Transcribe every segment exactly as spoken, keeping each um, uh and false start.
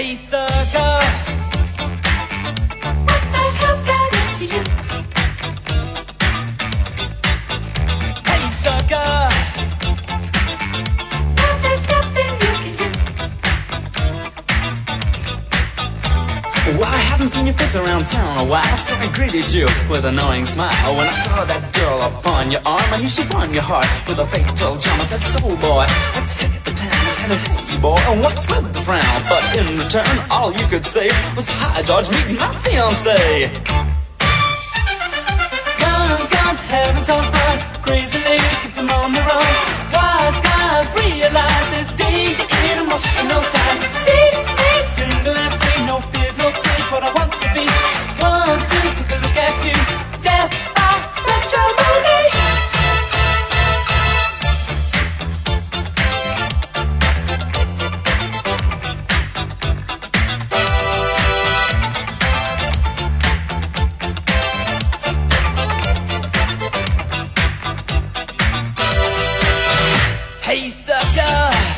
Hey sucker, What the hell's got into you? hey sucker, Now there's nothing you can do. well, I haven't seen your face around town in a while, so I greeted you with a knowing smile. When I saw that girl upon your arm, I knew she won your heart with a fatal charm. I said, soul boy, let's hit the town. I said, hey boy, and what's with the frown? But in return, all you could say was, hi George, meet my fiancé. Guns, guns, having some fun. Crazy ladies, keep them on the run. Wise guys realize there's danger in emotional ties. See me single and free, no fears, no tears, but I want to be one to take a look at you. Death by matrimony. Hey sucker,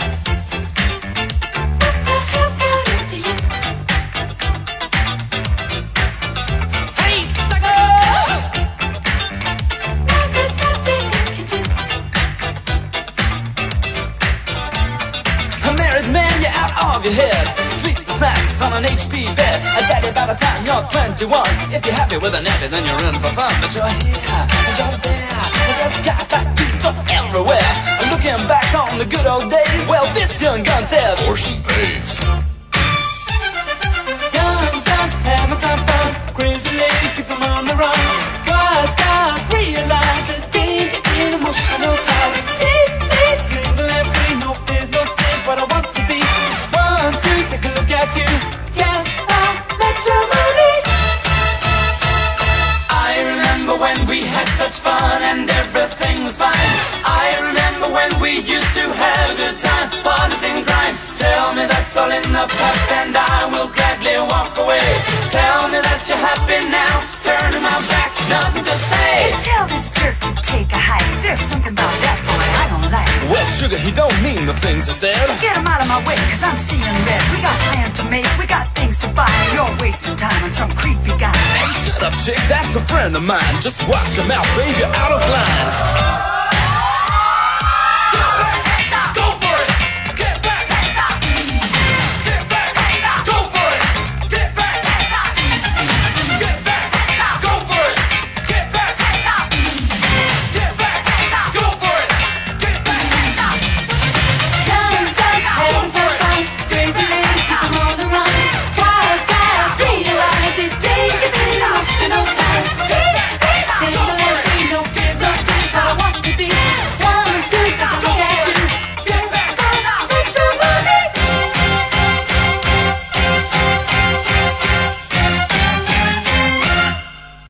What the hell's got into you? hey sucker. Now there's nothing you can do. A married man, you're out of your head. Sleepless nights on an H P bed. A daddy by the time you're twenty-one. If you're happy with a nappy, then you're in for fun. But you're here, and you're there, and there's guys like you just everywhere. And looking back on the good old days, well, this young gun says, Portion pays. young guns having some fun. Crazy ladies keep them on the run. Wise guys realize there's danger in emotional ties. See me single and free, no fears, no tears, but I want to be one to take a look at you. Yeah, I met your money. I remember when we had such fun and everything was fine. I remember when we used to have a good time, partners in crime. Tell me that's all in the past and I will gladly walk away. Tell me that you're happy now, turning my back, nothing to say. Tell this jerk to take a hike. There's something about that boy I don't like. Well, sugar, he don't mean the things he says. Just get him out of my way, cause I'm seeing red. We got plans to make, we got things to buy. You're wasting time on some creepy guy. Hey, shut up, chick, that's a friend of mine. Just watch your mouth, baby, you're out of line.